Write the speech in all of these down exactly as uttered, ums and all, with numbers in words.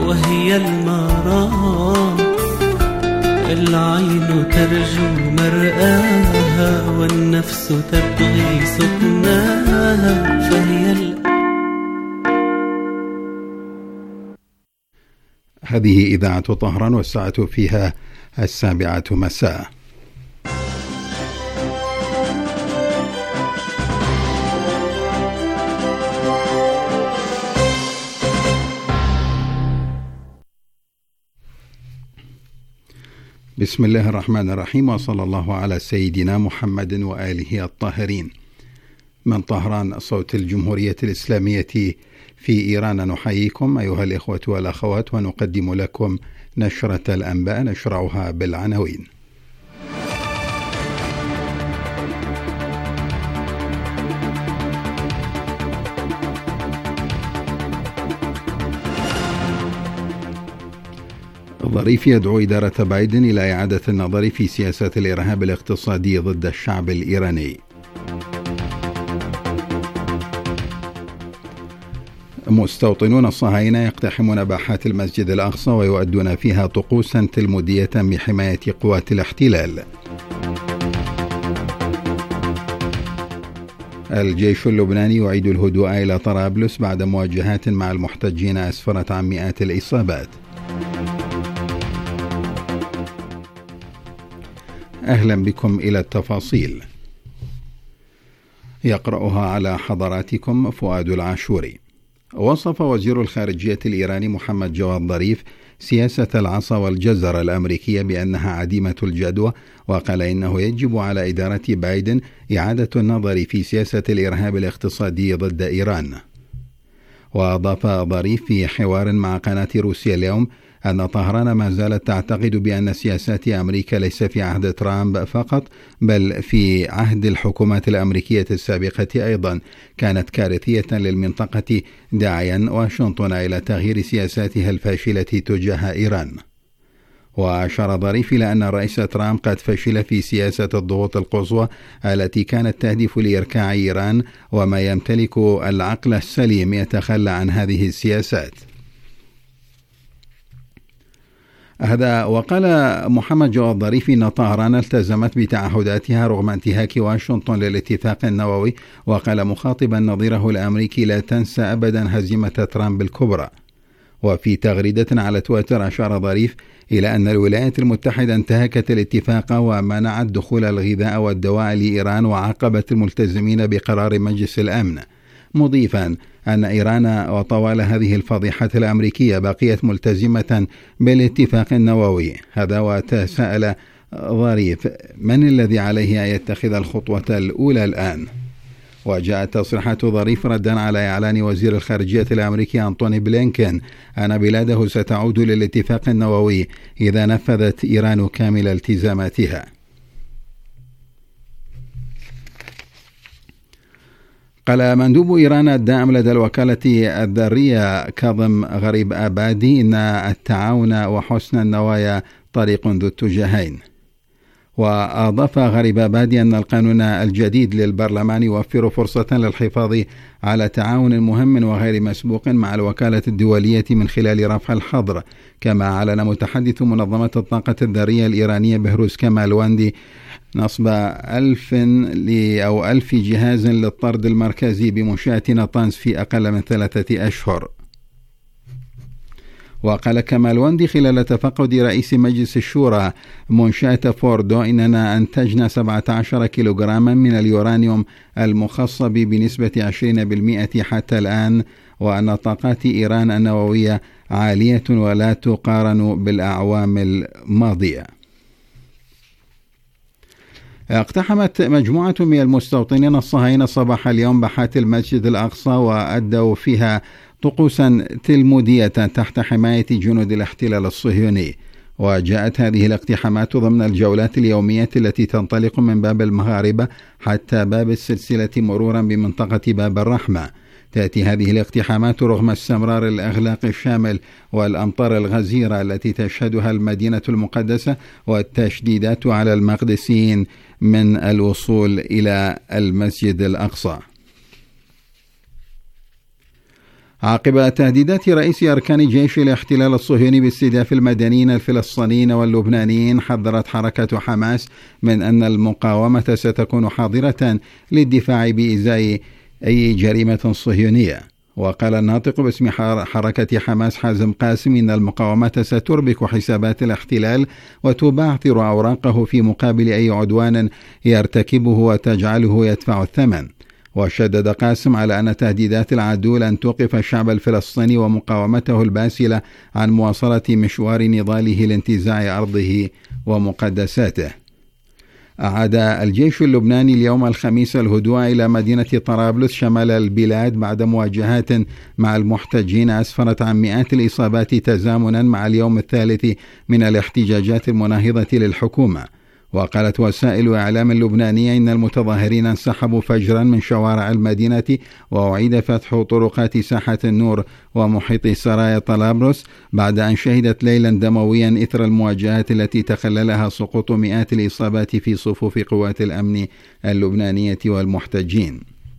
وهي المرام، العين ترجو مرآها والنفس تبغي سكناها، فهي ال... هذه إذاعة طهران والساعة فيها السابعة مساء. بسم الله الرحمن الرحيم، وصلى الله على سيدنا محمد وآله الطاهرين. من طهران صوت الجمهورية الإسلامية في إيران نحييكم أيها الإخوة والأخوات، ونقدم لكم نشرة الأنباء نشرعها بالعناوين. ظريف يدعو إدارة بايدن إلى إعادة النظر في سياسة الإرهاب الاقتصادي ضد الشعب الإيراني. مستوطنون الصهاينة يقتحمون باحات المسجد الأقصى ويؤدون فيها طقوسا تلمودية بحماية قوات الاحتلال. الجيش اللبناني يعيد الهدوء إلى طرابلس بعد مواجهات مع المحتجين أسفرت عن مئات الإصابات. أهلا بكم إلى التفاصيل، يقرأها على حضراتكم فؤاد العاشوري. وصف وزير الخارجية الإيراني محمد جواد ظريف سياسة العصا والجزر الأمريكية بأنها عديمة الجدوى، وقال إنه يجب على إدارة بايدن إعادة النظر في سياسة الإرهاب الاقتصادي ضد إيران. وأضاف ظريف في حوار مع قناة روسيا اليوم أن طهران ما زالت تعتقد بأن سياسات أمريكا ليس في عهد ترامب فقط، بل في عهد الحكومات الأمريكية السابقة أيضا كانت كارثية للمنطقة، داعيا واشنطن إلى تغيير سياساتها الفاشلة تجاه إيران. وأشار ظريف إلى أن الرئيس ترامب قد فشل في سياسة الضغوط القصوى التي كانت تهدف لإركاع إيران، وما يمتلك العقل السليم يتخلى عن هذه السياسات. هذا وقال محمد جواد ظريف إن طهران التزمت بتعهداتها رغم انتهاك واشنطن للاتفاق النووي، وقال مخاطبا نظيره الأمريكي: لا تنسى أبدا هزيمة ترامب الكبرى. وفي تغريدة على تويتر أشار ظريف إلى أن الولايات المتحدة انتهكت الاتفاق ومنعت دخول الغذاء والدواء لإيران وعاقبت الملتزمين بقرار مجلس الأمن، مضيفا أن إيران وطوال هذه الفضيحة الأمريكية بقيت ملتزمة بالاتفاق النووي. هذا وتساءل ظريف: من الذي عليه أن يتخذ الخطوة الأولى الآن؟ وجاءت تصريحات ظريف ردا على إعلان وزير الخارجية الأمريكي أنتوني بلينكين أن بلاده ستعود للاتفاق النووي إذا نفذت إيران كامل التزاماتها. قال مندوب إيران الداعم لدى الوكالة الذرية كاظم غريب آبادي إن التعاون وحسن النوايا طريق ذو اتجاهين. وأضاف غريب آبادي أن القانون الجديد للبرلمان يوفر فرصة للحفاظ على تعاون مهم وغير مسبوق مع الوكالة الدولية من خلال رفع الحظر. كما أعلن متحدث منظمة الطاقة الذرية الإيرانية بهروز كمالواندي نصب ألف أو ألف جهاز للطرد المركزي بمنشأة نطنز في أقل من ثلاثة أشهر. وقال كمالواندي خلال تفقد رئيس مجلس الشورى منشأة فوردو إننا أنتجنا سبعة عشر كيلوغراما من اليورانيوم المخصب بنسبة عشرين بالمئة حتى الآن، وأن طاقات إيران النووية عالية ولا تقارن بالأعوام الماضية. اقتحمت مجموعة من المستوطنين الصهاينة صباح اليوم باحات المسجد الأقصى وأدوا فيها طقوسا تلمودية تحت حماية جنود الاحتلال الصهيوني. وجاءت هذه الاقتحامات ضمن الجولات اليومية التي تنطلق من باب المغاربة حتى باب السلسلة مرورا بمنطقة باب الرحمة. تأتي هذه الاقتحامات رغم استمرار الإغلاق الشامل والأمطار الغزيرة التي تشهدها المدينة المقدسة والتشديدات على المقدسيين من الوصول إلى المسجد الأقصى. عقب تهديدات رئيس أركان جيش الاحتلال الصهيوني باستهداف المدنيين الفلسطينيين واللبنانيين، حذرت حركة حماس من أن المقاومة ستكون حاضرة للدفاع بإزاء أي جريمة صهيونية. وقال الناطق باسم حركة حماس حازم قاسم إن المقاومة ستربك حسابات الاحتلال وتبعثر أوراقه في مقابل أي عدوان يرتكبه وتجعله يدفع الثمن. وشدد قاسم على أن تهديدات العدو لن توقف الشعب الفلسطيني ومقاومته الباسلة عن مواصلة مشوار نضاله لانتزاع أرضه ومقدساته. أعاد الجيش اللبناني اليوم الخميس الهدوء إلى مدينة طرابلس شمال البلاد بعد مواجهات مع المحتجين أسفرت عن مئات الإصابات تزامنا مع اليوم الثالث من الاحتجاجات المناهضة للحكومة. وقالت وسائل إعلام اللبنانية إن المتظاهرين انسحبوا فجرا من شوارع المدينة، وأعيد فتح طرقات ساحة النور ومحيط سرايا طرابلس بعد أن شهدت ليلا دمويا إثر المواجهات التي تخللها سقوط مئات الإصابات في صفوف قوات الأمن اللبنانية والمحتجين.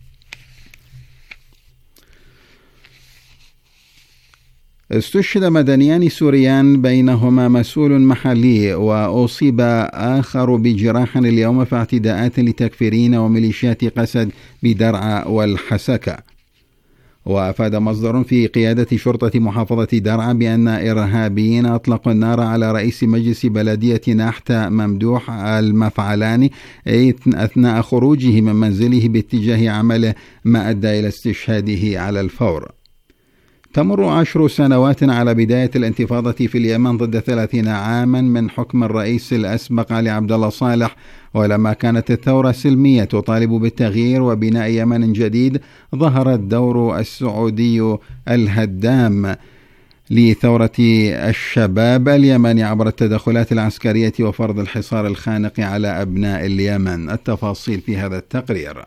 استشهد مدنيان سوريان بينهما مسؤول محلي، وأصيب آخر بجراح اليوم في اعتداءات لتكفيرين وميليشيات قسد بدرعا والحسكة. وأفاد مصدر في قيادة شرطة محافظة درعا بأن إرهابيين أطلقوا النار على رئيس مجلس بلدية نحت ممدوح المفعلاني أثناء خروجه من منزله باتجاه عمله، ما أدى إلى استشهاده على الفور. تمر عشر سنوات على بداية الانتفاضة في اليمن ضد ثلاثين عاما من حكم الرئيس الأسبق علي عبد الله صالح، ولما كانت الثورة سلمية تطالب بالتغيير وبناء يمن جديد، ظهر الدور السعودي الهدام لثورة الشباب اليمني عبر التدخلات العسكرية وفرض الحصار الخانق على أبناء اليمن. التفاصيل في هذا التقرير.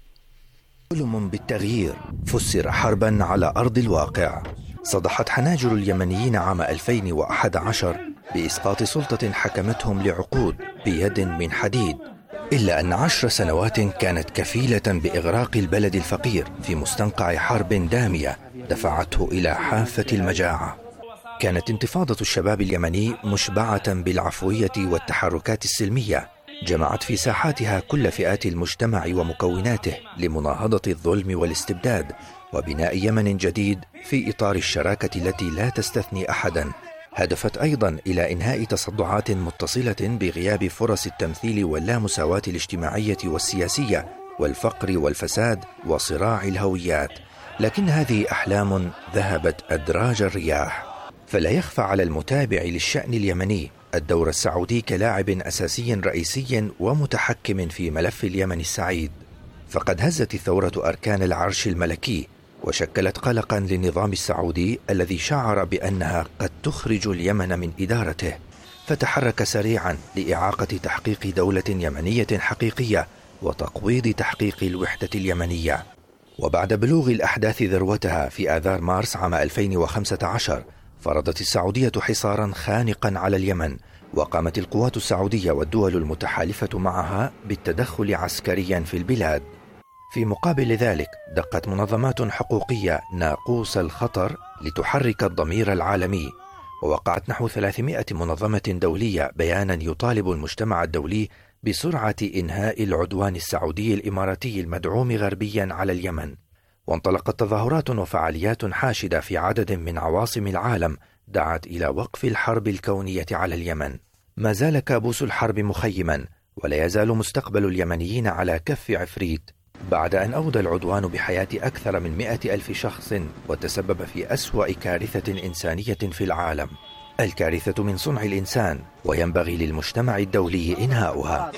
حلم بالتغيير فسر حربا على أرض الواقع. صدحت حناجر اليمنيين عام ألفين وأحد عشر بإسقاط سلطة حكمتهم لعقود بيد من حديد، إلا أن عشر سنوات كانت كفيلة بإغراق البلد الفقير في مستنقع حرب دامية دفعته إلى حافة المجاعة. كانت انتفاضة الشباب اليمني مشبعة بالعفوية والتحركات السلمية، جمعت في ساحاتها كل فئات المجتمع ومكوناته لمناهضة الظلم والاستبداد وبناء يمن جديد في إطار الشراكة التي لا تستثني أحدا. هدفت أيضا إلى إنهاء تصدعات متصلة بغياب فرص التمثيل واللامساواة الاجتماعية والسياسية والفقر والفساد وصراع الهويات. لكن هذه أحلام ذهبت أدراج الرياح. فلا يخفى على المتابع للشأن اليمني الدور السعودي كلاعب أساسي رئيسي ومتحكم في ملف اليمن السعيد. فقد هزت الثورة أركان العرش الملكي وشكلت قلقا للنظام السعودي الذي شعر بأنها قد تخرج اليمن من إدارته، فتحرك سريعا لإعاقة تحقيق دولة يمنية حقيقية وتقويض تحقيق الوحدة اليمنية. وبعد بلوغ الأحداث ذروتها في آذار مارس عام ألفين وخمسة عشر، فرضت السعودية حصارا خانقا على اليمن، وقامت القوات السعودية والدول المتحالفة معها بالتدخل عسكريا في البلاد. في مقابل ذلك دقت منظمات حقوقية ناقوس الخطر لتحرك الضمير العالمي، ووقعت نحو ثلاثمائة منظمة دولية بيانا يطالب المجتمع الدولي بسرعة إنهاء العدوان السعودي الإماراتي المدعوم غربيا على اليمن. وانطلقت تظاهرات وفعاليات حاشدة في عدد من عواصم العالم دعت إلى وقف الحرب الكونية على اليمن. ما زال كابوس الحرب مخيما، ولا يزال مستقبل اليمنيين على كف عفريت بعد أن أودى العدوان بحياة أكثر من مئة ألف شخص وتسبب في أسوأ كارثة إنسانية في العالم. الكارثة من صنع الإنسان، وينبغي للمجتمع الدولي إنهاؤها.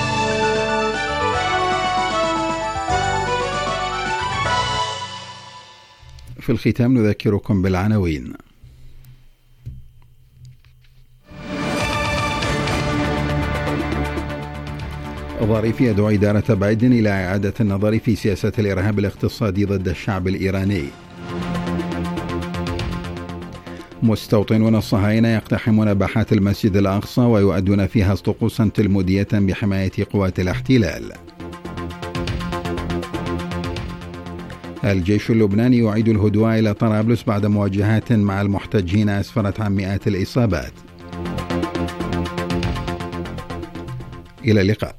في الختام نذكركم بالعناوين. ظريف يدعو إدارة بايدن إلى إعادة النظر في سياسة الإرهاب الاقتصادي ضد الشعب الإيراني. مستوطنون الصهاينة يقتحمون باحات المسجد الأقصى ويؤدون فيها طقوسا تلمودية بحماية قوات الاحتلال. الجيش اللبناني يعيد الهدوء إلى طرابلس بعد مواجهات مع المحتجين أسفرت عن مئات الإصابات. إلى اللقاء.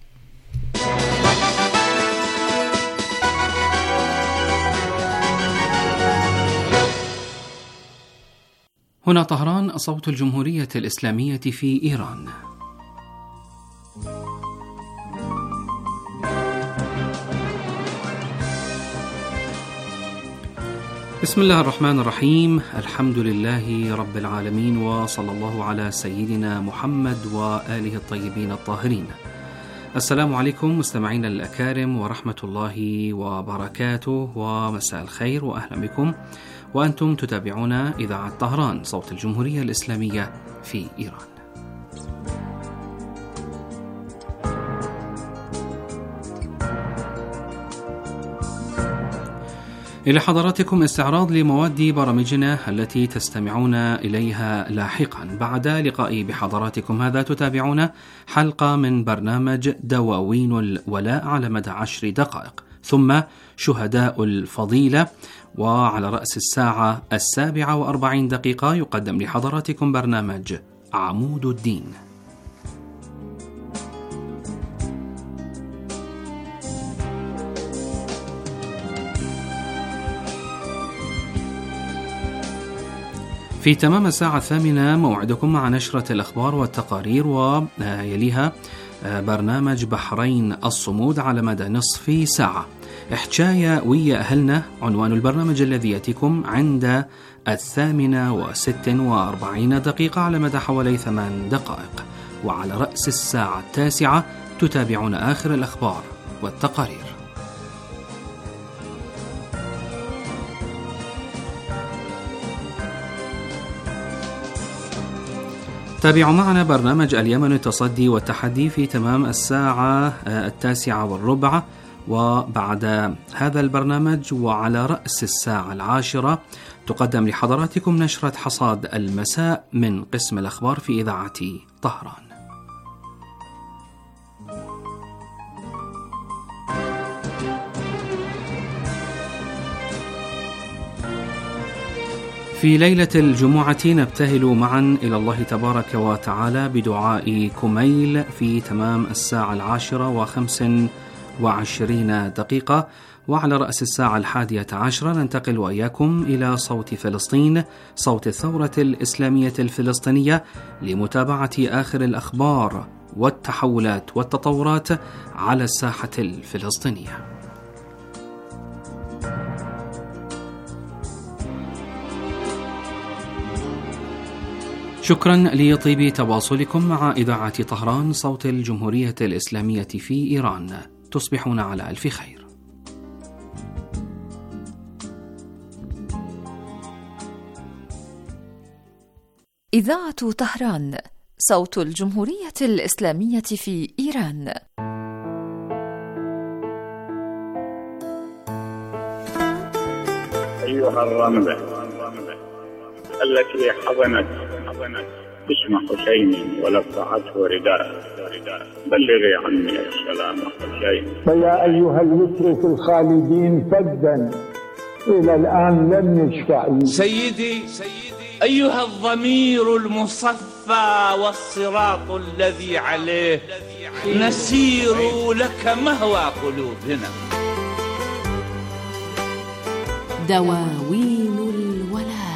هنا طهران، صوت الجمهورية الإسلامية في إيران. بسم الله الرحمن الرحيم، الحمد لله رب العالمين، وصلى الله على سيدنا محمد وآله الطيبين الطاهرين. السلام عليكم مستمعين الأكارم ورحمة الله وبركاته، ومساء الخير وأهلا بكم، وأنتم تتابعون إذاعة طهران صوت الجمهورية الإسلامية في إيران. إلى حضراتكم استعراض لمواد برامجنا التي تستمعون إليها لاحقا. بعد لقائي بحضراتكم هذا تتابعون حلقة من برنامج دواوين الولاء على مدى عشر دقائق، ثم شهداء الفضيلة، وعلى رأس الساعة السابعة وأربعين دقيقة يقدم لحضراتكم برنامج عمود الدين. في تمام الساعة الثامنة موعدكم مع نشرة الأخبار والتقارير، ويليها برنامج بحرين الصمود على مدى نصف ساعة. حكاية ويا أهلنا عنوان البرنامج الذي يأتيكم عند الثامنة وست وأربعين دقيقة على مدى حوالي ثمان دقائق. وعلى رأس الساعة التاسعة تتابعون آخر الأخبار والتقارير. تابعوا معنا برنامج اليمن التصدي والتحدي في تمام الساعة التاسعة والربع. وبعد هذا البرنامج وعلى رأس الساعة العاشرة تقدم لحضراتكم نشرة حصاد المساء من قسم الأخبار في إذاعة طهران. في ليلة الجمعة نبتهل معا إلى الله تبارك وتعالى بدعاء كميل في تمام الساعة العاشرة وخمس وعشرين دقيقة. وعلى رأس الساعة الحادية عشرة ننتقل وإياكم إلى صوت فلسطين، صوت الثورة الإسلامية الفلسطينية، لمتابعة آخر الأخبار والتحولات والتطورات على الساحة الفلسطينية. شكرا لطيب تواصلكم مع إذاعة طهران صوت الجمهورية الإسلامية في إيران. تصبحون على ألف خير. إذاعة طهران صوت الجمهورية الإسلامية في إيران. أيها الرملة التي حضنت اسم حسين ولفعته رداء، بلغي عني السلام حسين. فيا أيها الوتر الخالدين فدا إلى الآن لم يشفع. سيدي أيها الضمير المصفى والصراط الذي عليه نسير لك مهوى قلوبنا. دواوين الولاء.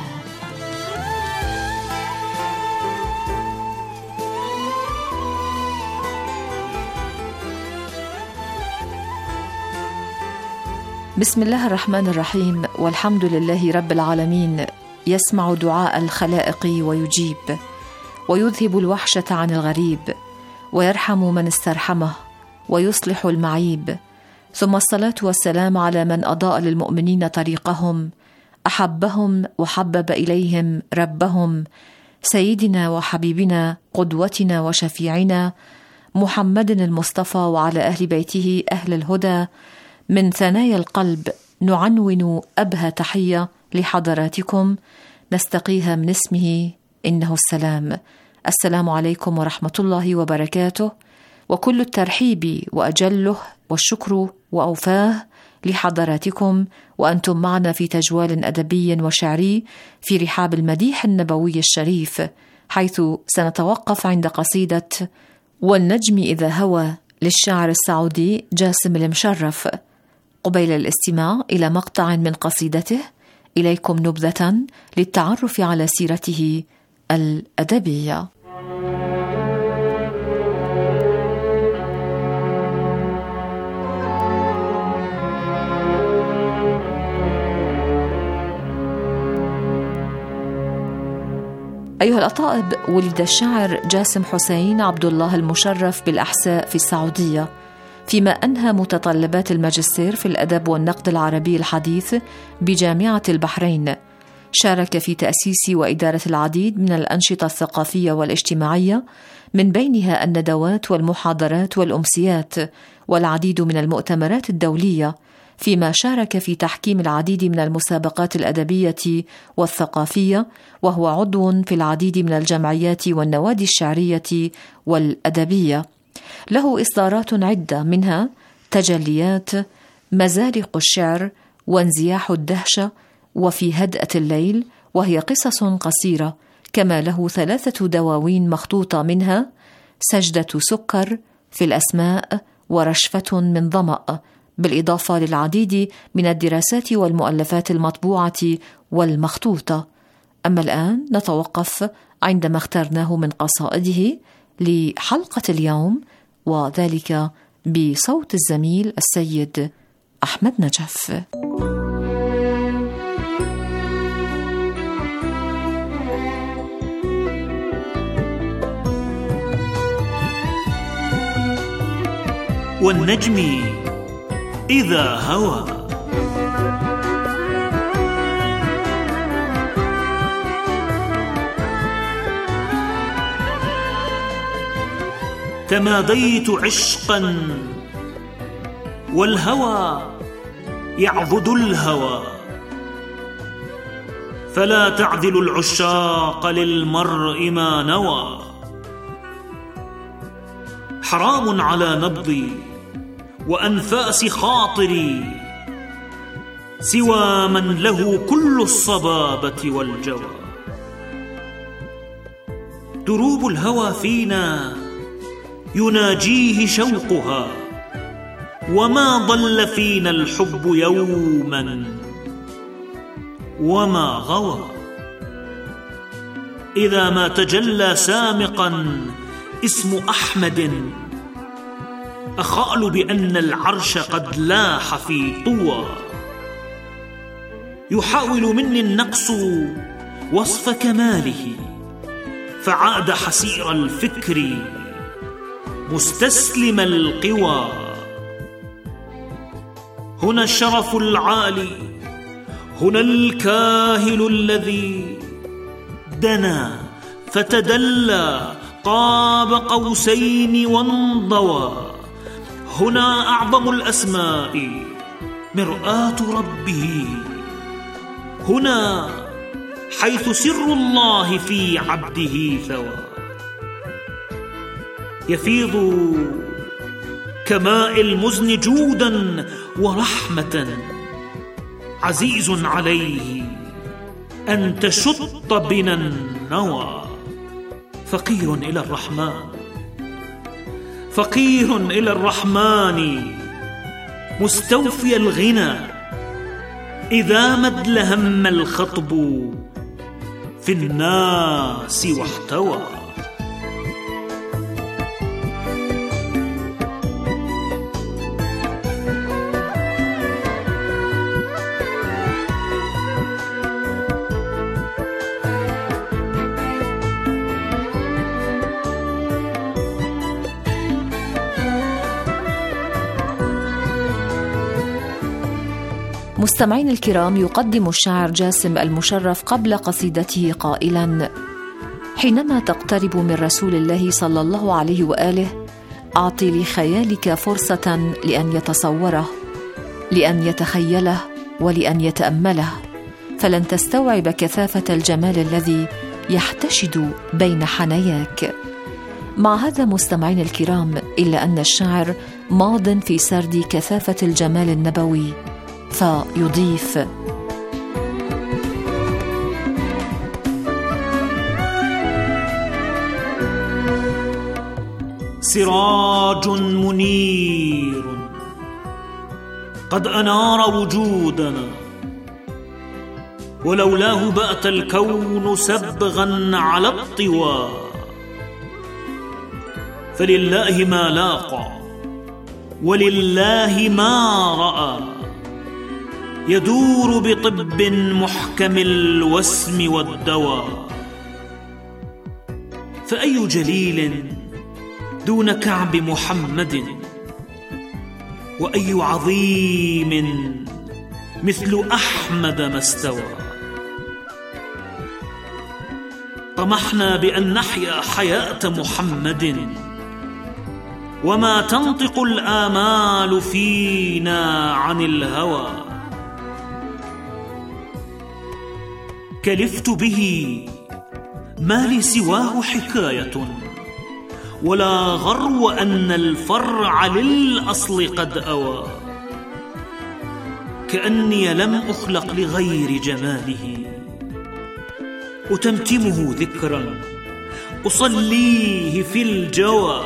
بسم الله الرحمن الرحيم، والحمد لله رب العالمين، يسمع دعاء الخلائق ويجيب، ويذهب الوحشة عن الغريب، ويرحم من استرحمه، ويصلح المعيب. ثم الصلاة والسلام على من أضاء للمؤمنين طريقهم، أحبهم وحبب إليهم ربهم، سيدنا وحبيبنا قدوتنا وشفيعنا محمد المصطفى، وعلى أهل بيته أهل الهدى. من ثنايا القلب نعنون أبهى تحية لحضراتكم نستقيها من اسمه إنه السلام. السلام عليكم ورحمة الله وبركاته، وكل الترحيب وأجله والشكر وأوفاه لحضراتكم، وأنتم معنا في تجوال أدبي وشعري في رحاب المديح النبوي الشريف، حيث سنتوقف عند قصيدة والنجم إذا هوى للشاعر السعودي جاسم المشرف. قبيل الاستماع إلى مقطع من قصيدته إليكم نبذة للتعرف على سيرته الأدبية. أيها الأطائب، ولد الشاعر جاسم حسين عبد الله المشرف بالأحساء في السعودية، فيما أنهى متطلبات الماجستير في الأدب والنقد العربي الحديث بجامعة البحرين. شارك في تأسيس وإدارة العديد من الأنشطة الثقافية والاجتماعية، من بينها الندوات والمحاضرات والأمسيات والعديد من المؤتمرات الدولية، فيما شارك في تحكيم العديد من المسابقات الأدبية والثقافية، وهو عضو في العديد من الجمعيات والنوادي الشعرية والأدبية. له إصدارات عدة، منها تجليات، مزارق الشعر، وانزياح الدهشة، وفي هدأة الليل، وهي قصص قصيرة، كما له ثلاثة دواوين مخطوطة، منها سجدة سكر، في الأسماء، ورشفة من ظمأ، بالإضافة للعديد من الدراسات والمؤلفات المطبوعة والمخطوطة. أما الآن نتوقف عندما اخترناه من قصائده لحلقة اليوم، وذلك بصوت الزميل السيد أحمد نجف. والنجم إذا هوى تماديت عشقا والهوى يعضد الهوى، فلا تعدل العشاق للمرء ما نوى. حرام على نبضي وأنفاس خاطري سوى من له كل الصبابة والجوى. دروب الهوى فينا يناجيه شوقها، وما ضل فينا الحب يوما وما غوى. إذا ما تجلى سامقا اسم أحمد، أخأل بأن العرش قد لاح في طوى. يحاول مني النقص وصف كماله، فعاد حسير الفكر مستسلم القوى. هنا الشرف العالي، هنا الكاهل الذي دنا فتدلى قاب قوسين وانضوى. هنا أعظم الأسماء مرآة ربه، هنا حيث سر الله في عبده ثوى. يفيض كماء المزن جودا ورحمة، عزيز عليه أن تشط بنا النوى. فقير إلى الرحمن، فقير إلى الرحمن مستوفي الغنى، إذا مد لهم الخطب في الناس واحتوى. مستمعين الكرام، يقدم الشاعر جاسم المشرف قبل قصيدته قائلا: حينما تقترب من رسول الله صلى الله عليه وآله، أعطي لخيالك فرصة لأن يتصوره، لأن يتخيله، ولأن يتأمله، فلن تستوعب كثافة الجمال الذي يحتشد بين حنياك. مع هذا مستمعين الكرام، إلا أن الشاعر ماض في سرد كثافة الجمال النبوي، فيضيف: سراج منير قد أنار وجودنا، ولولاه بات الكون سبغا على الطوى. فلله ما لاقى ولله ما رأى، يدور بطب محكم الوسم والدواء. فأي جليل دون كعب محمد، وأي عظيم مثل أحمد ما استوى. طمحنا بأن نحيا حياة محمد، وما تنطق الآمال فينا عن الهوى. كلفت به ما لي سواه حكاية، ولا غرو أن الفرع للأصل قد أوى. كأني لم أخلق لغير جماله، أتمتمه ذكرا أصليه في الجوى.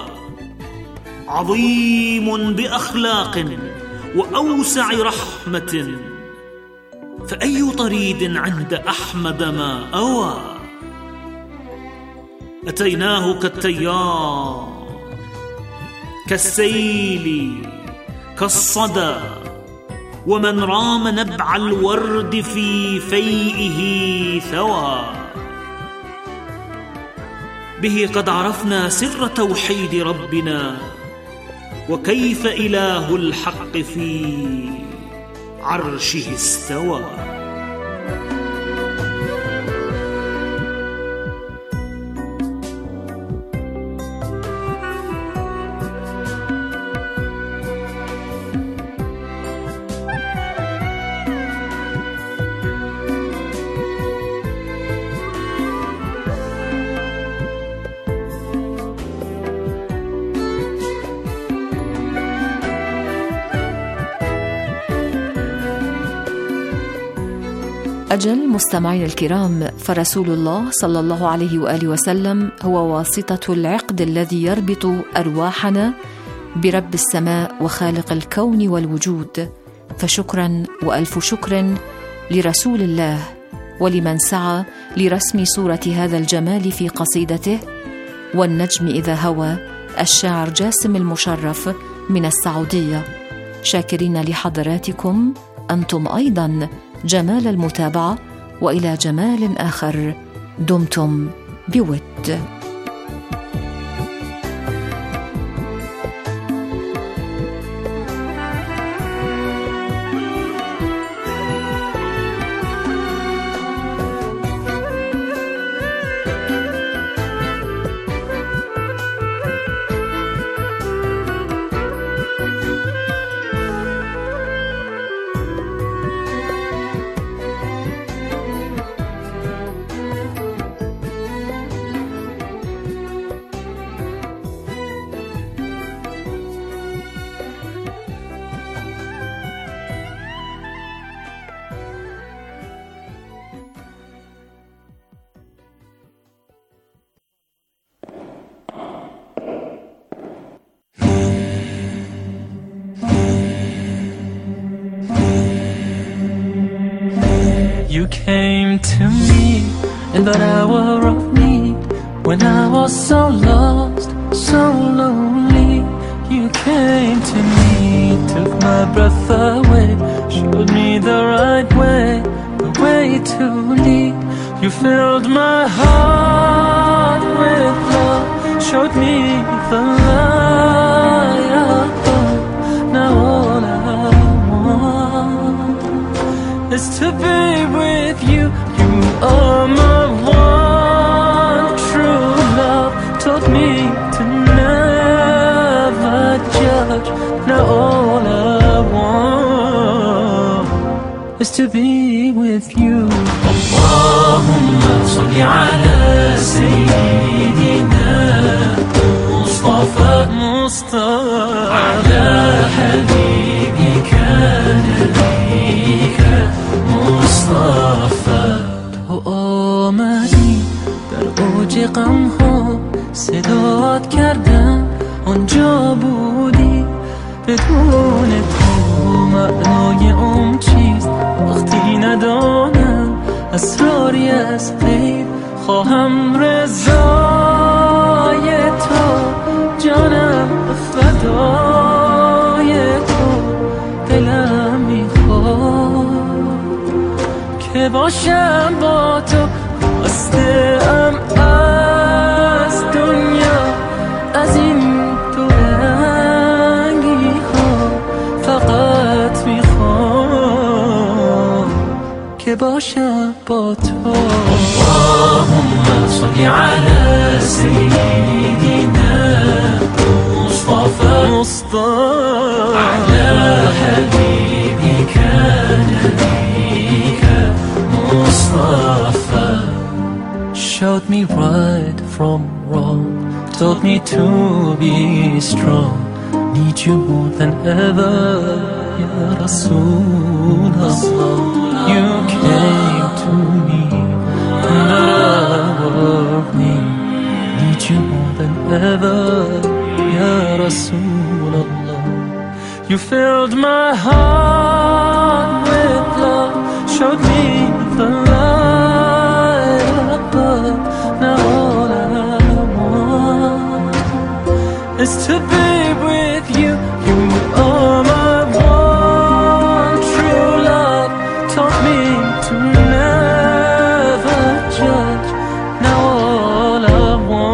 عظيم بأخلاق وأوسع رحمة، فأي طريد عند أحمد ما أوى. أتيناه كالتيار كالسيل كالصدى، ومن رام نبع الورد في فيئه ثوى. به قد عرفنا سر توحيد ربنا، وكيف إله الحق في عرشه استوى. أجل مستمعين الكرام، فرسول الله صلى الله عليه وآله وسلم هو واسطة العقد الذي يربط أرواحنا برب السماء وخالق الكون والوجود. فشكرا وألف شكر لرسول الله، ولمن سعى لرسم صورة هذا الجمال في قصيدته والنجم إذا هوى، الشاعر جاسم المشرف من السعودية. شاكرين لحضراتكم أنتم أيضا جمال المتابعة، وإلى جمال آخر دمتم بود. You came to me in that hour of need, when I was so lost, so lonely. You came to me, took my breath away, showed me the right way, the way to lead. You filled my heart with love, showed me the light of love. Now all I want is to be with you. You are my one true love, taught me to never judge. Now all I want is to be with you. Allahumma salli ala sayyidina Mustafa Mustafa ala habibika nabi اوج غم ها صدات کردم آنجا بودی بدون تو معنای اون چیست وقتی ندانم اسراری از غیب خواهم رضای تو جانم فدای تو دلم میخواد که باشم با تو خواستم از دنیا از این تو رنگی ها فقط میخوام که باشم با تو اللهم صل على سيدنا مصطفى مصطفى على حبيبك نبيك مصطفى showed me right from wrong told me to be strong need you more than ever ya Rasulullah you came to me and I need you more than ever ya Rasulullah you filled my heart with love showed me the light above now all I want is to be with you you are my one true love taught me to never judge now all I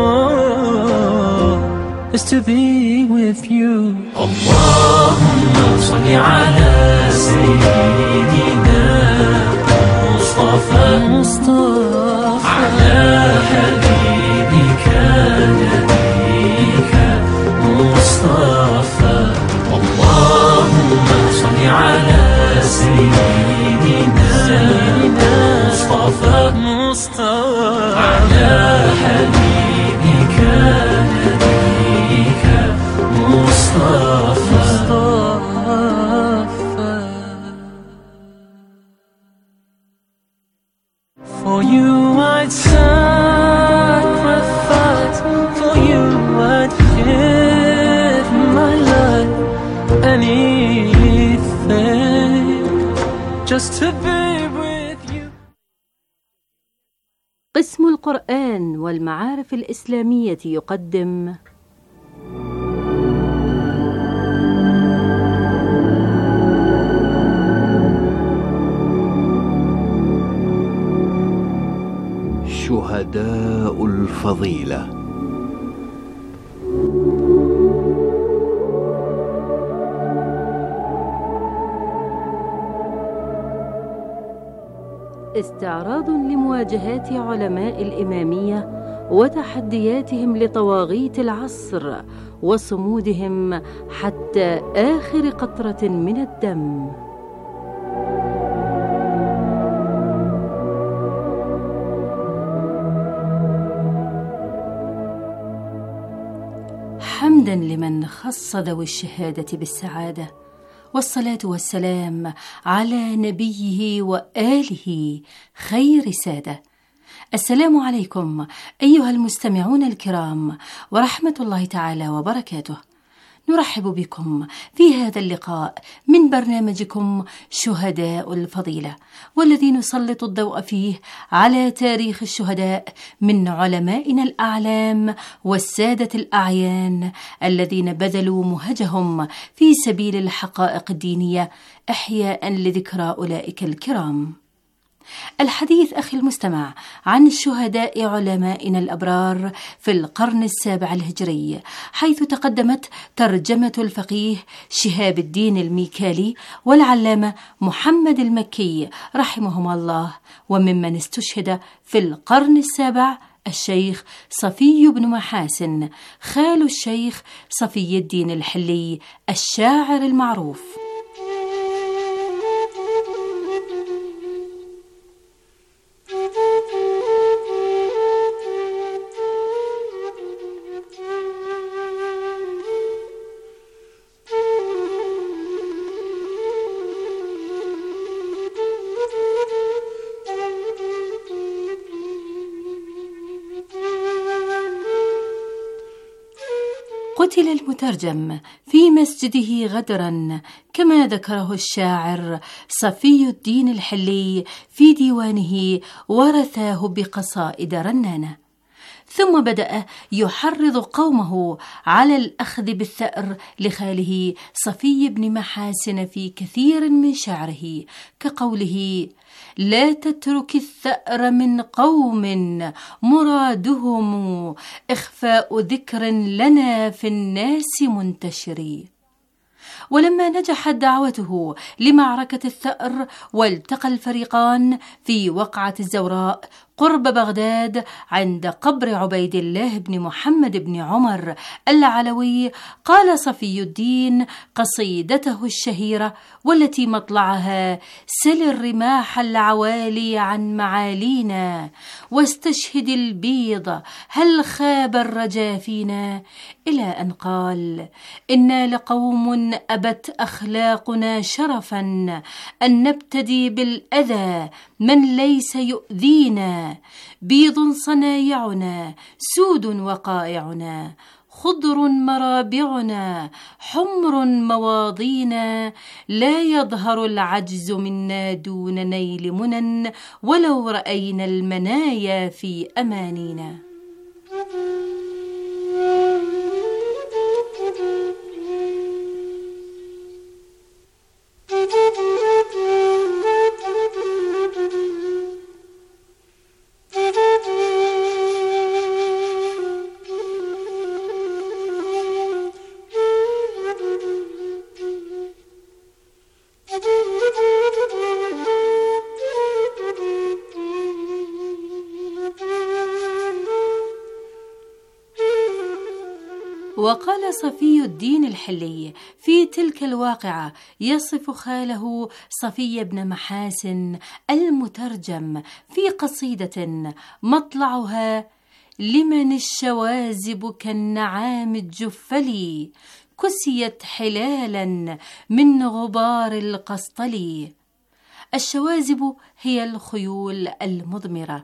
want is to be with you Allahumma salli ala sayyidina Mustafa Mustafa ala habibika nabiyika Mustafa Allahumma salli ala sayyidina Mustafa Mustafa ala habibika nabiyika Mustafa For you I'd sacrifice For you I'd give my life Anything Just to be with you قسم القرآن والمعارف الإسلامية يقدم شهداء الفضيلة استعراض لمواجهات علماء الإمامية وتحدياتهم لطواغيت العصر وصمودهم حتى آخر قطرة من الدم. حمدا لمن خص ذوي الشهادة بالسعادة، والصلاة والسلام على نبيه وآله خير سادة. السلام عليكم أيها المستمعون الكرام ورحمة الله تعالى وبركاته. نرحب بكم في هذا اللقاء من برنامجكم شهداء الفضيلة، والذي نسلط الضوء فيه على تاريخ الشهداء من علمائنا الأعلام والسادة الأعيان الذين بذلوا مهجهم في سبيل الحقائق الدينية إحياء لذكرى أولئك الكرام. الحديث أخي المستمع عن الشهداء علمائنا الأبرار في القرن السابع الهجري، حيث تقدمت ترجمة الفقيه شهاب الدين الميكالي والعلامة محمد المكي رحمهما الله. وممن استشهد في القرن السابع الشيخ صفي بن محاسن خال الشيخ صفي الدين الحلي الشاعر المعروف. قتل المترجم في مسجده غدرا، كما ذكره الشاعر صفي الدين الحلي في ديوانه ورثاه بقصائد رنانة. ثم بدأ يحرض قومه على الأخذ بالثأر لخاله صفي بن محاسن في كثير من شعره، كقوله: لا تترك الثأر من قوم مرادهم إخفاء ذكر لنا في الناس منتشر. ولما نجحت دعوته لمعركة الثأر والتقى الفريقان في وقعة الزوراء قرب بغداد عند قبر عبيد الله بن محمد بن عمر العلوي، قال صفي الدين قصيدته الشهيرة والتي مطلعها: سل الرماح العوالي عن معالينا واستشهد البيض هل خاب الرجا فينا، إلى أن قال: إنا لقوم أبت أخلاقنا شرفا أن نبتدي بالأذى من ليس يؤذينا، بيض صنايعنا سود وقائعنا خضر مرابعنا حمر مواضينا، لا يظهر العجز منا دون نيل منن ولو رأينا المنايا في أمانينا. وقال صفي الدين الحلي في تلك الواقعة يصف خاله صفي بن محاسن المترجم في قصيدة مطلعها: لمن الشوازب كالنعام الجفلي كسيت حلالا من غبار القسطلي. الشوازب هي الخيول المضمرة،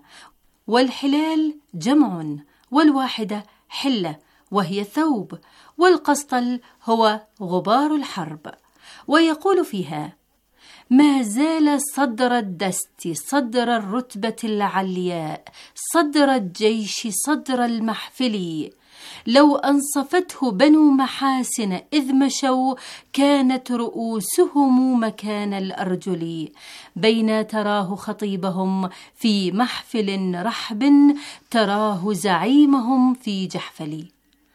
والحلال جمع، والواحدة حلة وهي الثوب، والقسطل هو غبار الحرب. ويقول فيها: ما زال صدر الدست صدر الرتبة العلياء صدر الجيش صدر المحفل، لو أنصفته بنو محاسن إذ مشوا كانت رؤوسهم مكان الأرجل، بين تراه خطيبهم في محفل رحب تراه زعيمهم في جحفل.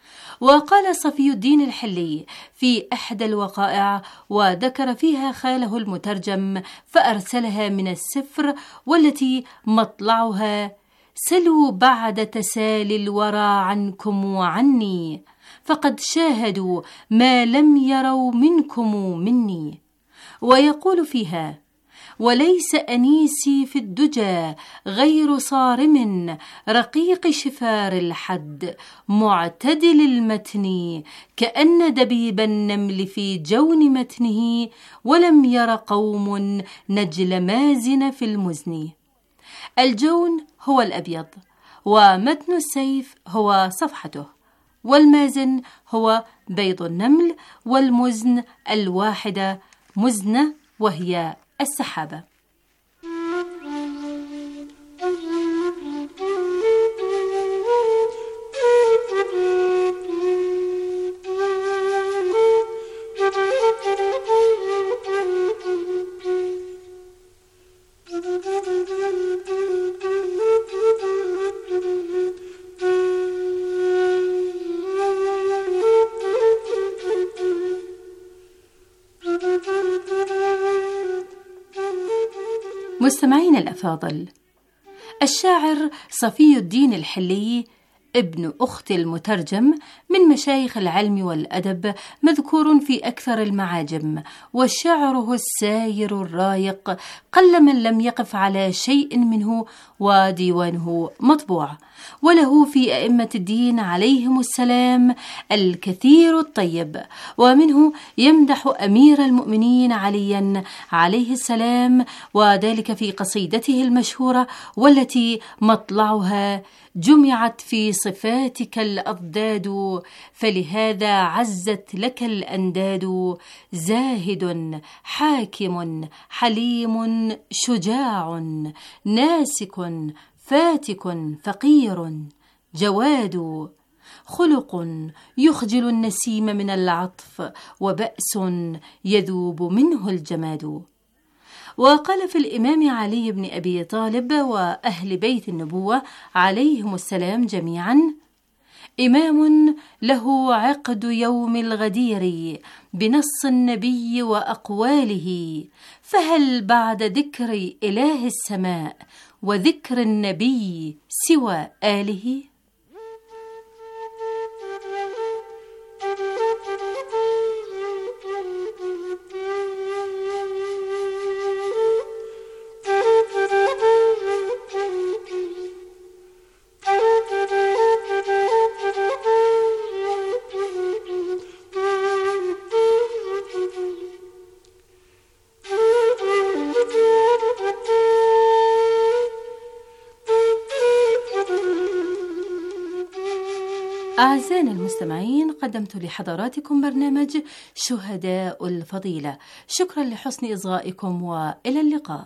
وقال صفي الدين الحلي في إحدى الوقائع وذكر فيها خاله المترجم فأرسلها من السفر، والتي مطلعها: سلوا بعد تسالي الورى عنكم وعني، فقد شاهدوا ما لم يروا منكم مني. ويقول فيها: وليس أنيسي في الدجى غير صارم رقيق شفار الحد معتدل المتن، كأن دبيب النمل في جون متنه ولم ير قوم نجل مازن في المزن. الجون هو الأبيض، ومتن السيف هو صفحته، والمازن هو بيض النمل، والمزن الواحدة مزنة وهي السحابة. مستمعين الأفاضل، الشاعر صفي الدين الحلي ابن أخت المترجم من مشايخ العلم والأدب، مذكور في أكثر المعاجم، وشعره الساير الرايق قل من لم يقف على شيء منه، وديوانه مطبوع. وله في أئمة الدين عليهم السلام الكثير الطيب، ومنه يمدح أمير المؤمنين عليا عليه السلام، وذلك في قصيدته المشهورة والتي مطلعها جمعت في صفاتك الأضداد، فلهذا عزت لك الأنداد، زاهد حاكم حليم شجاع ناسك فاتك فقير جواد، خلق يخجل النسيم من العطف، وبأس يذوب منه الجماد. وقال في الإمام علي بن أبي طالب وأهل بيت النبوة عليهم السلام جميعا: إمام له عقد يوم الغدير بنص النبي وأقواله، فهل بعد ذكر إله السماء وذكر النبي سوى آله؟ أعزائنا المستمعين، قدمت لحضراتكم برنامج شهداء الفضيلة. شكرا لحسن إصغائكم وإلى اللقاء.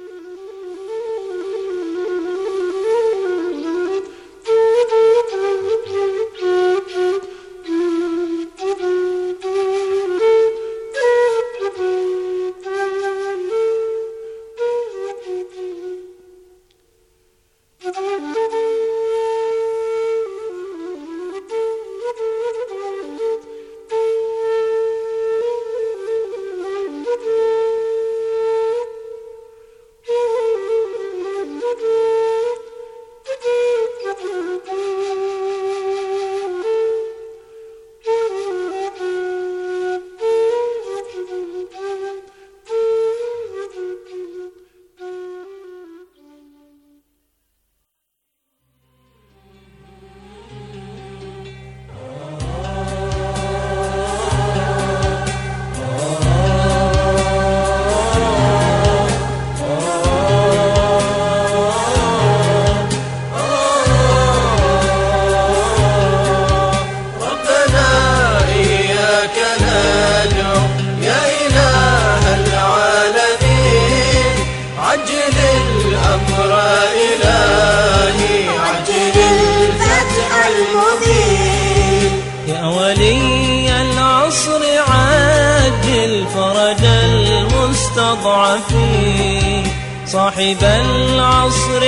صاحب العصر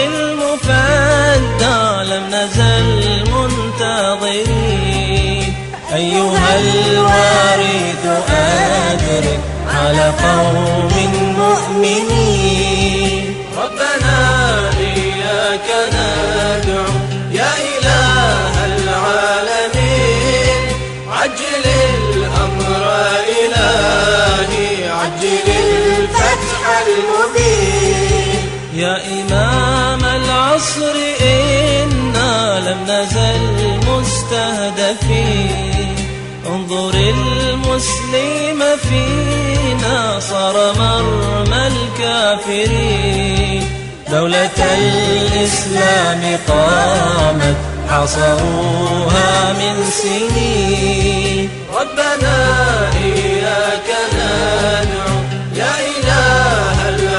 المفدى لم نزل منتظرين، أيها الوارث أدرك على قوم مؤمنين. ربنا إياك ندعو يا إله العالمين، عجل الأمر إلهي، عجل الفتح المبين. يا إمام العصر إنا لم نزل مستهدفين، انظر المسلم فينا صار مرمى الكافرين. دولة الإسلام قامت حصروها من سنين. ربنا إياك ندعو يا إله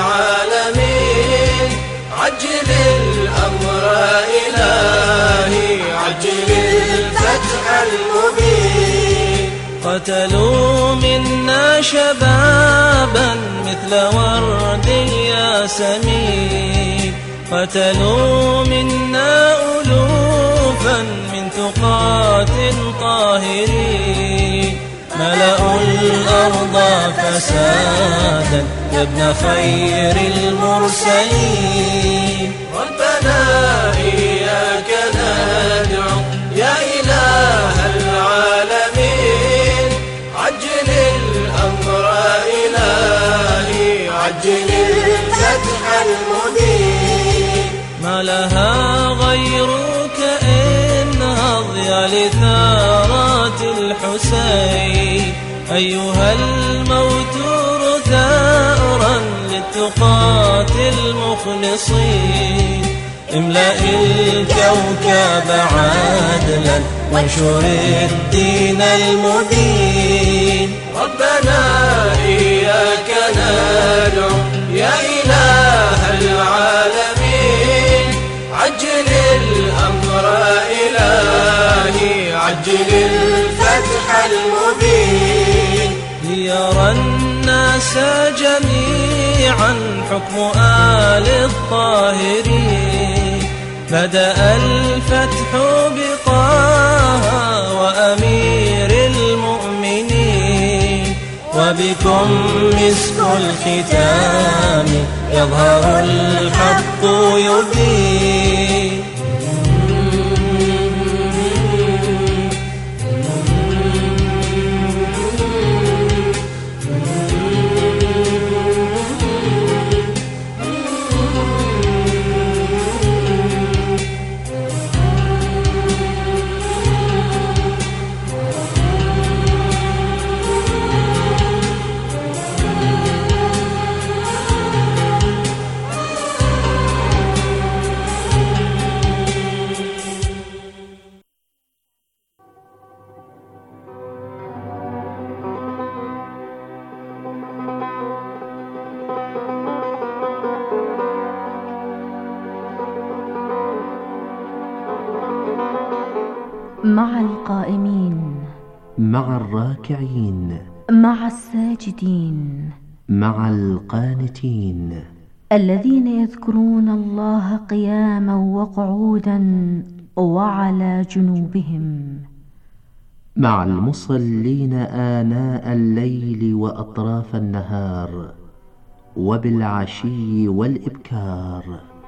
العالمين، عجل الأمر إلهي، عجل الفتح المبين. قتلوا منا شبابا مثل ورد الياسمين، قتلوا منا ألوفا من ثقات طاهرين، ملأوا الأرض فسادا يا ابن خير المرسلين. ربنا إياك ندعو يا إله العالمين، عجل الأمر إلهي، عجل الفتح المبين. ما لها غيرك لثارات الحسين. أيها الموتور ثأرا للتقاة المخلصين، املأ الكوكب عدلا وانشر الدين المبين. ربنا إياك ندعو يا إله العالمين، عجل الأمر إلهي، عجل الفتح المبين. ليرى الناس جميعا حكم آل الطاهرين، بدأ الفتح بطه وأمير المؤمنين، وبكم مسك الختام يظهر الحق يبين. مع القائمين، مع الراكعين، مع الساجدين، مع القانتين، الذين يذكرون الله قياما وقعودا وعلى جنوبهم، مع المصلين آناء الليل وأطراف النهار وبالعشي والإبكار.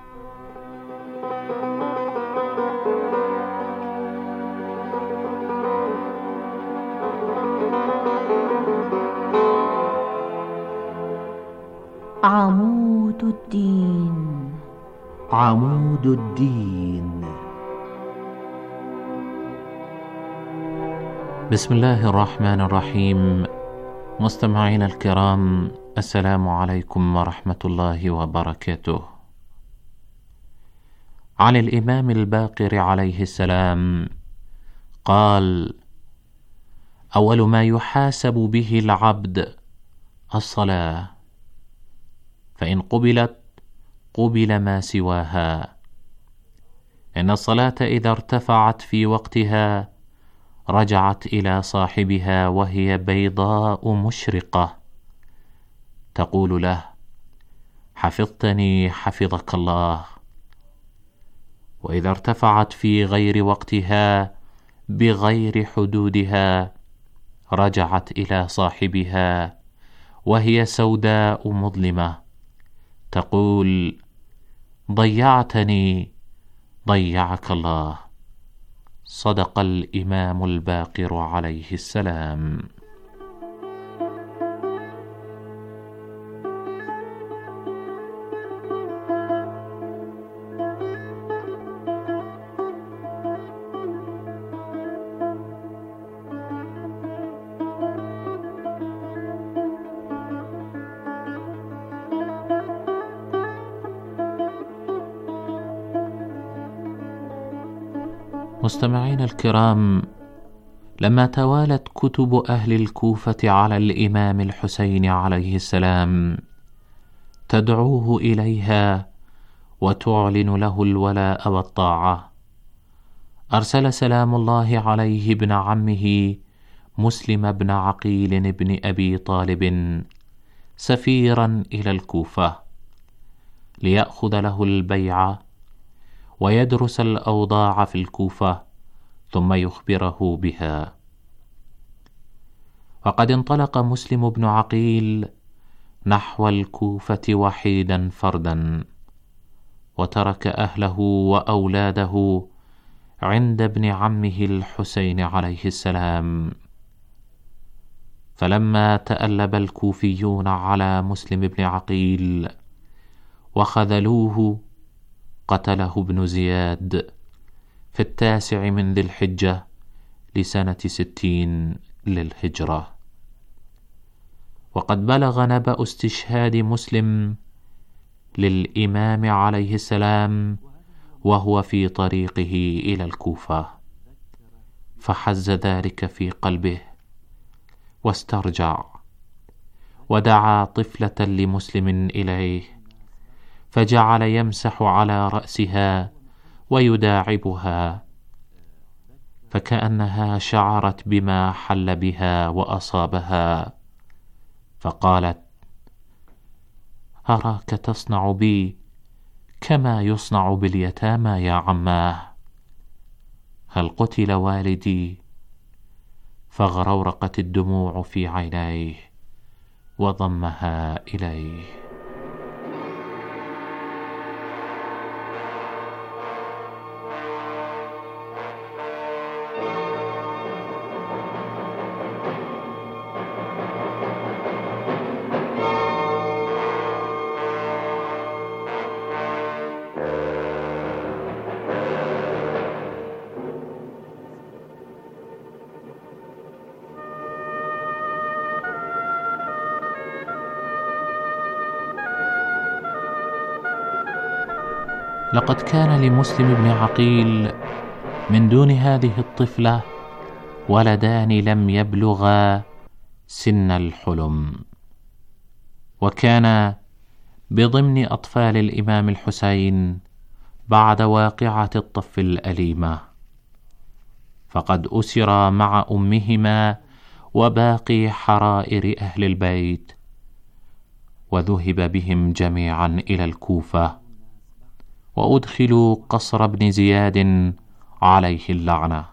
عمود الدين، عمود الدين. بسم الله الرحمن الرحيم. مستمعينا الكرام، السلام عليكم ورحمة الله وبركاته. عن الإمام الباقر عليه السلام قال: أول ما يحاسب به العبد الصلاة، فإن قبلت قبل ما سواها. إن الصلاة إذا ارتفعت في وقتها رجعت إلى صاحبها وهي بيضاء مشرقة، تقول له: حفظتني حفظك الله. وإذا ارتفعت في غير وقتها بغير حدودها رجعت إلى صاحبها وهي سوداء مظلمة، تقول: ضيعتني ضيعك الله. صدق الإمام الباقر عليه السلام. مستمعين الكرام، لما توالت كتب أهل الكوفة على الإمام الحسين عليه السلام تدعوه إليها وتعلن له الولاء والطاعة، أرسل سلام الله عليه ابن عمه مسلم بن عقيل بن أبي طالب سفيرا إلى الكوفة ليأخذ له البيعة ويدرس الأوضاع في الكوفة ثم يخبره بها. وقد انطلق مسلم بن عقيل نحو الكوفة وحيدا فردا، وترك أهله وأولاده عند ابن عمه الحسين عليه السلام. فلما تألب الكوفيون على مسلم بن عقيل وخذلوه قتله ابن زياد في التاسع من ذي الحجة لسنة ستين للهجرة. وقد بلغ نبأ استشهاد مسلم للإمام عليه السلام وهو في طريقه إلى الكوفة، فحز ذلك في قلبه واسترجع، ودعا طفلة لمسلم إليه، فجعل يمسح على رأسها ويداعبها، فكأنها شعرت بما حل بها وأصابها، فقالت: أراك تصنع بي كما يصنع باليتامى يا عماه، هل قتل والدي؟ فغرورقت الدموع في عينيه وضمها إليه. لقد كان لمسلم بن عقيل من دون هذه الطفلة ولدان لم يبلغا سن الحلم، وكان بضمن أطفال الإمام الحسين بعد واقعة الطف الأليمة، فقد أسر مع أمهما وباقي حرائر أهل البيت، وذهب بهم جميعا إلى الكوفة، وأدخلوا قصر ابن زياد عليه اللعنة.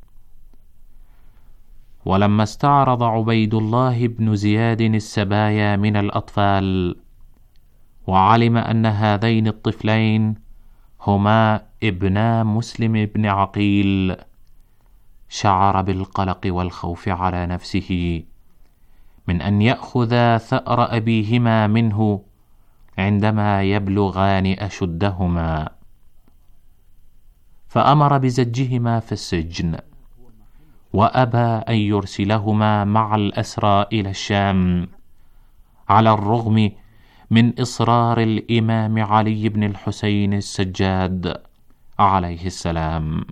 ولما استعرض عبيد الله بن زياد السبايا من الأطفال، وعلم أن هذين الطفلين هما ابنا مسلم بن عقيل، شعر بالقلق والخوف على نفسه من أن يأخذ ثأر أبيهما منه عندما يبلغان أشدهما، فأمر بزجهما في السجن، وأبى أن يرسلهما مع الأسرى إلى الشام، على الرغم من إصرار الإمام علي بن الحسين السجاد عليه السلام.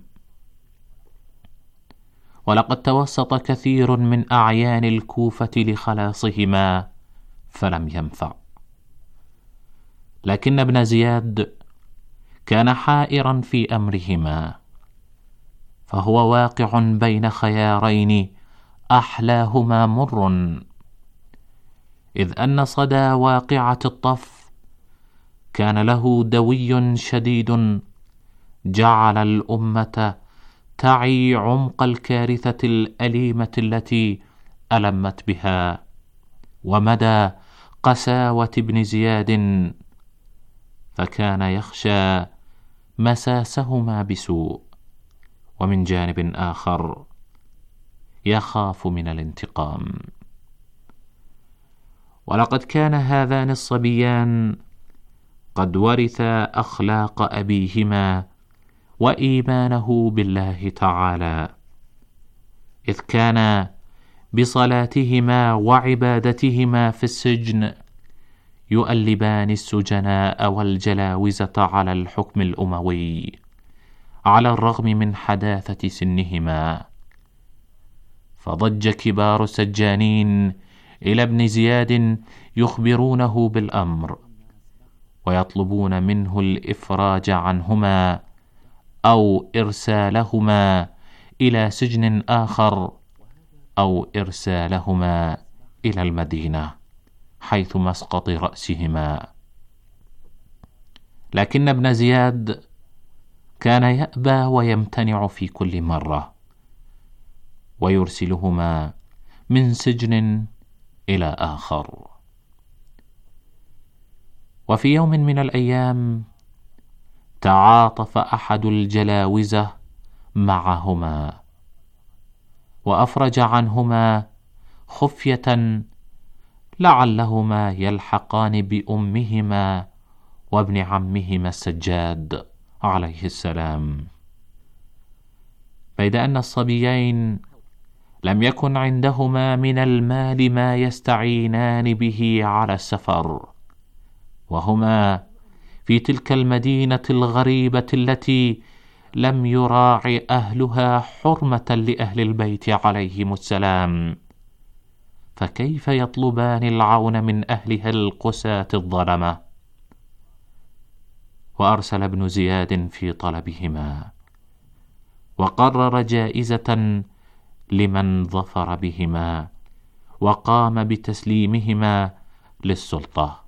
ولقد توسط كثير من أعيان الكوفة لخلاصهما فلم ينفع، لكن ابن زياد كان حائرا في أمرهما، فهو واقع بين خيارين أحلاهما مر، إذ أن صدى واقعة الطف كان له دوي شديد جعل الأمة تعي عمق الكارثة الأليمة التي ألمت بها، ومدى قساوة ابن زياد، فكان يخشى مساسهما بسوء، ومن جانب آخر يخاف من الانتقام. ولقد كان هذان الصبيان قد ورثا أخلاق أبيهما وإيمانه بالله تعالى، إذ كان بصلاتهما وعبادتهما في السجن يؤلبان السجناء والجلاوزة على الحكم الأموي، على الرغم من حداثة سنهما. فضج كبار السجانين إلى ابن زياد يخبرونه بالأمر، ويطلبون منه الإفراج عنهما أو إرسالهما إلى سجن آخر، أو إرسالهما إلى المدينة حيث مسقط رأسهما. لكن ابن زياد كان يأبى ويمتنع في كل مرة، ويرسلهما من سجن إلى آخر. وفي يوم من الأيام تعاطف أحد الجلاوزة معهما، وأفرج عنهما خفية لعلهما يلحقان بأمهما وابن عمهما السجاد عليه السلام. بيد أن الصبيين لم يكن عندهما من المال ما يستعينان به على السفر، وهما في تلك المدينة الغريبة التي لم يراعي أهلها حرمة لأهل البيت عليهم السلام، فكيف يطلبان العون من أهلها القساة الظلمة؟ وأرسل ابن زياد في طلبهما، وقرر جائزة لمن ظفر بهما، وقام بتسليمهما للسلطة.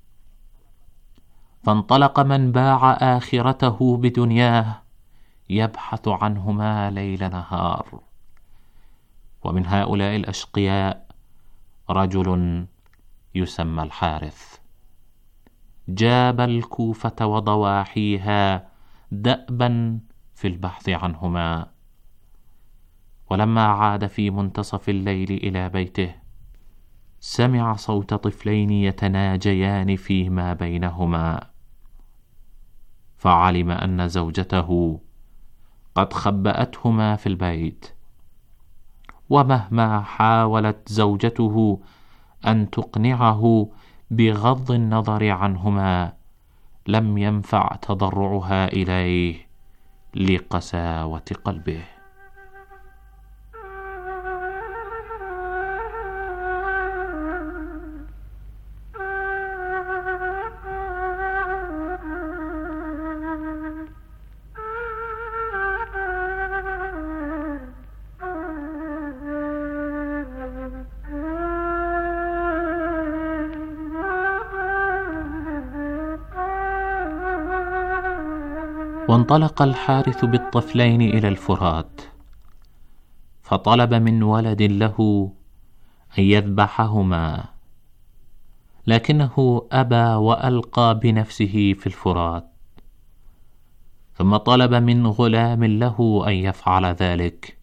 فانطلق من باع آخرته بدنياه يبحث عنهما ليل نهار. ومن هؤلاء الأشقياء رجل يسمى الحارث، جاب الكوفة وضواحيها دأبا في البحث عنهما. ولما عاد في منتصف الليل إلى بيته سمع صوت طفلين يتناجيان فيما بينهما، فعلم أن زوجته قد خبأتهما في البيت، ومهما حاولت زوجته أن تقنعه بغض النظر عنهما لم ينفع تضرعها إليه لقساوة قلبه. وانطلق الحارث بالطفلين إلى الفرات، فطلب من ولد له أن يذبحهما، لكنه أبى وألقى بنفسه في الفرات. ثم طلب من غلام له أن يفعل ذلك،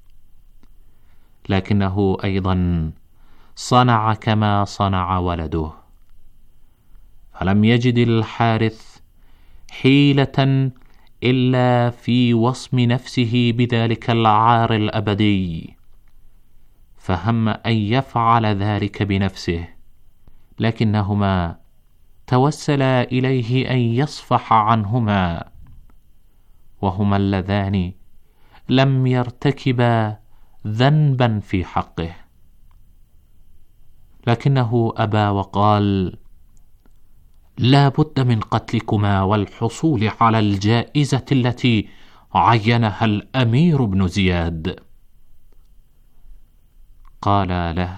لكنه أيضا صنع كما صنع ولده. فلم يجد الحارث حيلة إلا في وصم نفسه بذلك العار الأبدي، فهم أن يفعل ذلك بنفسه، لكنهما توسلا إليه أن يصفح عنهما، وهما اللذان لم يرتكبا ذنبا في حقه. لكنه أبى وقال: لا بد من قتلكما والحصول على الجائزة التي عينها الأمير بن زياد. قال له: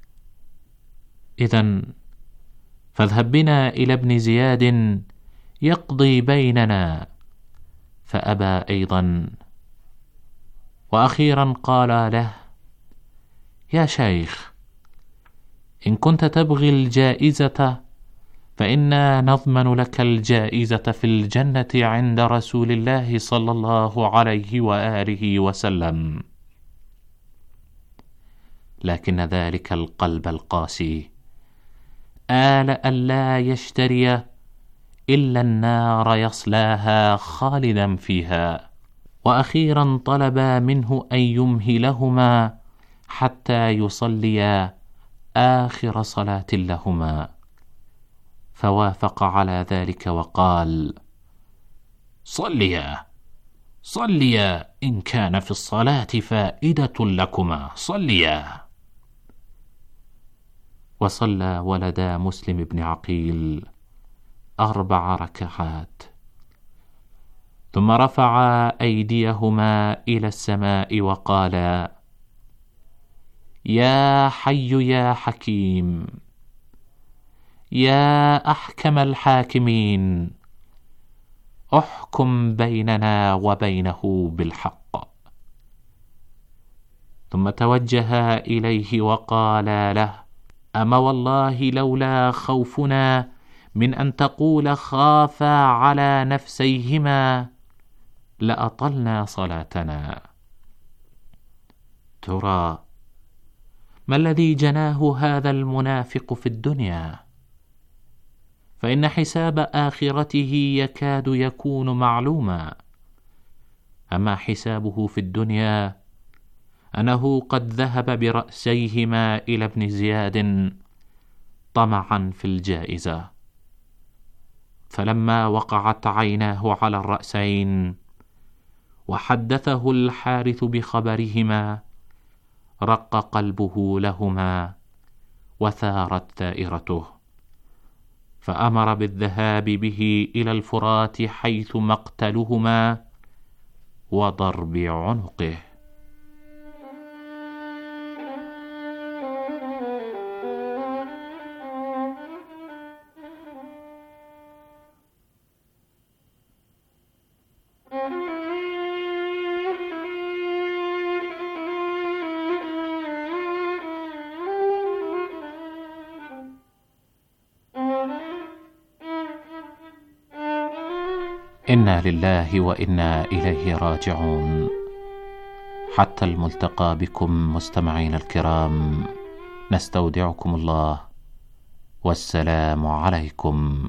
إذن فاذهب بنا إلى ابن زياد يقضي بيننا. فأبى أيضا، وأخيرا قال له: يا شيخ، إن كنت تبغي الجائزة فإنا نضمن لك الجائزة في الجنة عند رسول الله صلى الله عليه وآله وسلم. لكن ذلك القلب القاسي آل ألا يشتري إلا النار يصلاها خالدا فيها. وأخيرا طلب منه أن يمهلهما حتى يصليا آخر صلاة لهما، فوافق على ذلك وقال: صليا صليا إن كان في الصلاة فائدة لكما، صليا. وصلى ولدا مسلم بن عقيل أربع ركعات، ثم رفع أيديهما إلى السماء وقال: يا حي يا حكيم، يا أحكم الحاكمين، احكم بيننا وبينه بالحق. ثم توجه إليه وقال له: أما والله لولا خوفنا من أن تقول خافا على نفسيهما لأطلنا صلاتنا. ترى ما الذي جناه هذا المنافق في الدنيا؟ فإن حساب آخرته يكاد يكون معلوما، أما حسابه في الدنيا أنه قد ذهب برأسيهما إلى ابن زياد طمعا في الجائزة، فلما وقعت عيناه على الرأسين وحدثه الحارث بخبرهما رق قلبه لهما وثارت ثائرته، فأمر بالذهاب به إلى الفرات حيث مقتلهما وضرب عنقه. إنا لله وإنا إليه راجعون. حتى الملتقى بكم مستمعين الكرام، نستودعكم الله والسلام عليكم.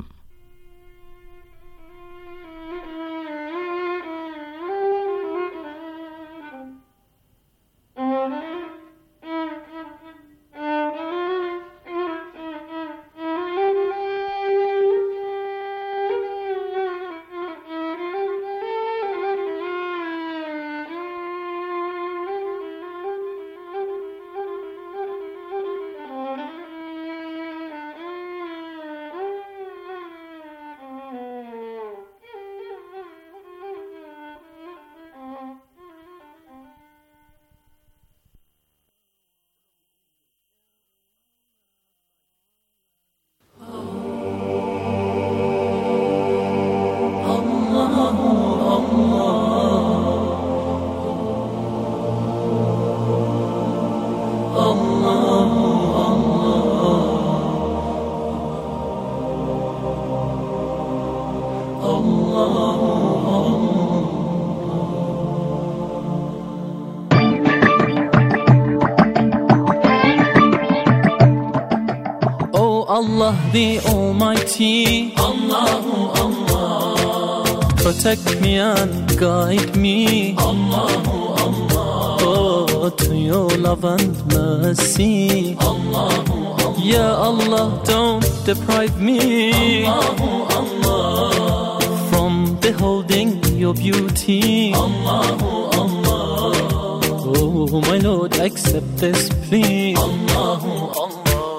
Allah the Almighty, Allahu Allah, protect me and guide me, Allahu Allah, oh, to your love and mercy, Allahu Allah, Ya Allah, don't deprive me, Allahu Allah, from beholding your beauty, Allahu Allah, oh my Lord, accept this plea, Allahu Allah.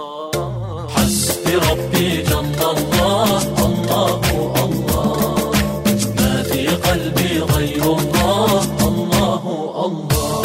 ربي جل الله، الله الله، ما في قلبي غير الله، الله الله.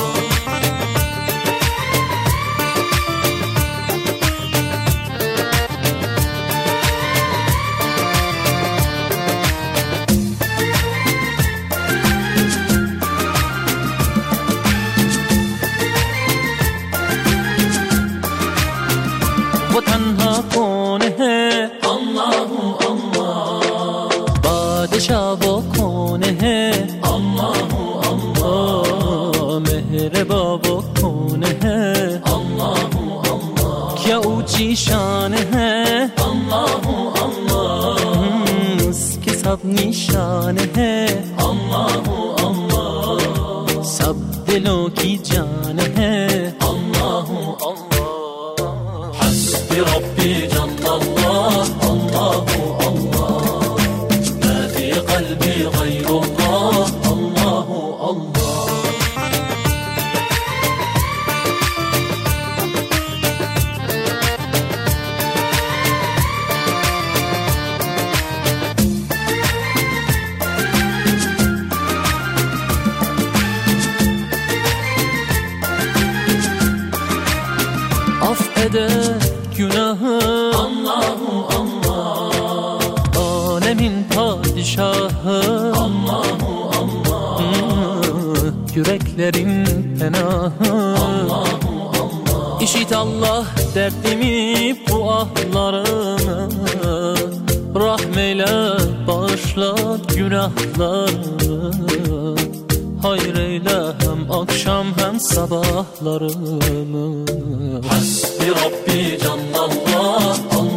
وتنها कौन है अल्लाह अल्लाह, बादशाह वो कौन है अल्लाह अल्लाह, मेहरबा वो कौन है अल्लाह अल्लाह, क्या ऊंची शान है अल्लाह अल्लाह, उसके सब निशान है अल्लाह अल्लाह, सब दिलों की जान है अल्लाह अल्लाह। ربي جل الله، الله الله، ما في قلبي غير الله، الله الله. affede günahı, Allahu Allah, alemin padişahı, Allahu Allah, yüreklerin penahı, Allahu Allah. İşit Allah derdimi, bu ahlarımı, rahmeyle bağışla günahlarımı, hayır eyle hem akşam hem sabahlarımı. Hasbi Rabbi Canlallah.